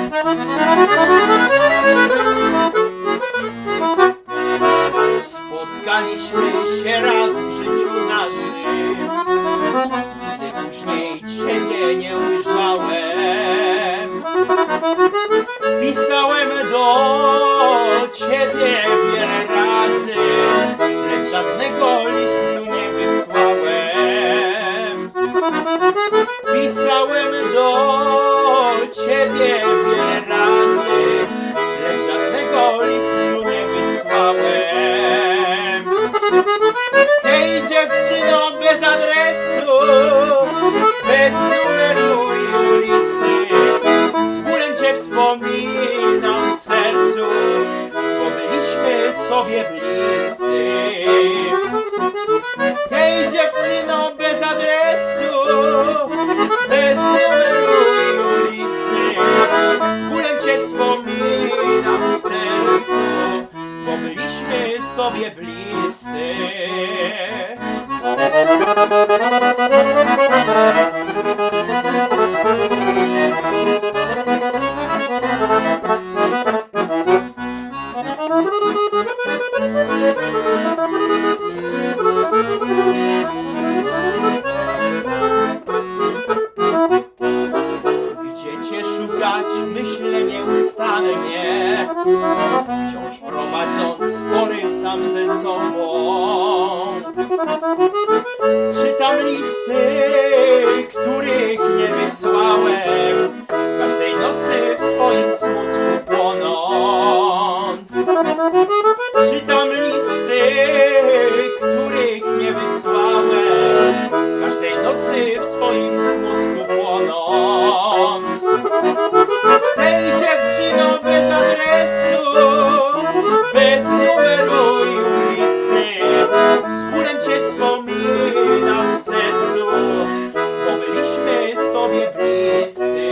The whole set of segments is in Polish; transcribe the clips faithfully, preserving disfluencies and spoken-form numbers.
Spotkaliśmy się raz w życiu naszym, gdy później ciebie nie ujrzałem. Pisałem do ciebie wiele razy, lecz żadnego listu nie wysłałem. Pisałem do ciebie wiele razy, lecz żadnego listu nie wysłałem. Hej dziewczyno bez adresu, bez numeru i ulicy, z bólem cię wspominam w sercu, bo byliśmy sobie bliscy. Hej dziewczyno bez adresu, bez numeru i ulicy, z bólem cię wspominam w sercu, bo byliśmy sobie bliscy. Gdzie cię szukać, myślę nieustannie, wciąż prowadząc spory sam ze sobą. Czytam listy, których nie wysłałem, każdej nocy w swoim smutku płonąc. Czytam listy, których nie wysłałem, każdej nocy w swoim smutku płonąc. Hej dziewczyno bez adresu, bez numeru i ulicy, z bólem cię wspominam w sercu, bo byliśmy sobie bliscy.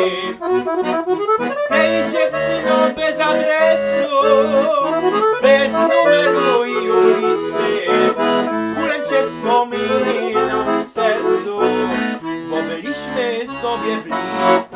Hej dziewczyno bez adresu, bez numeru i ulicy, z bólem cię wspominam w sercu, bo byliśmy sobie bliscy.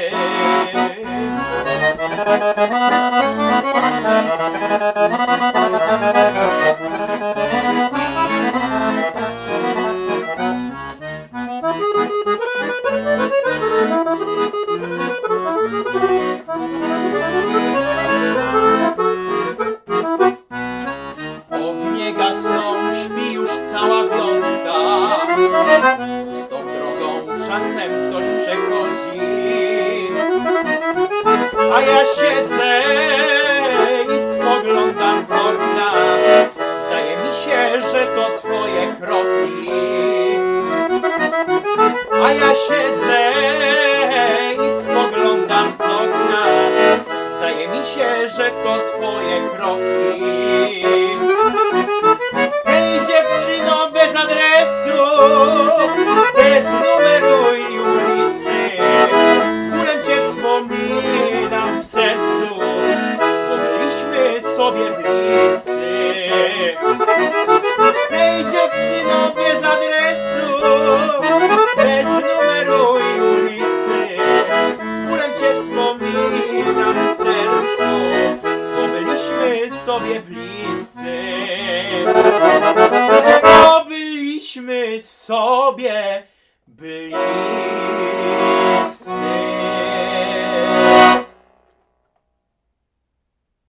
Ognie gasną, śpi już cała wioska, z tą drogą czasem ktoś przechodzi, a ja siedzę i spoglądam z okna. Zdaje mi się, że to twoje kroki. A ja siedzę i spoglądam z okna. Zdaje mi się, że to twoje kroki. Hej dziewczyno bez adresu, bez numeru i ulicy, z bólem cię wspominam w sercu, bo byliśmy sobie bliscy. Hej dziewczyno bez adresu, bez numeru i ulicy, z bólem cię wspominam w sercu, bo byliśmy sobie bliscy. Bo byliśmy sobie bliscy.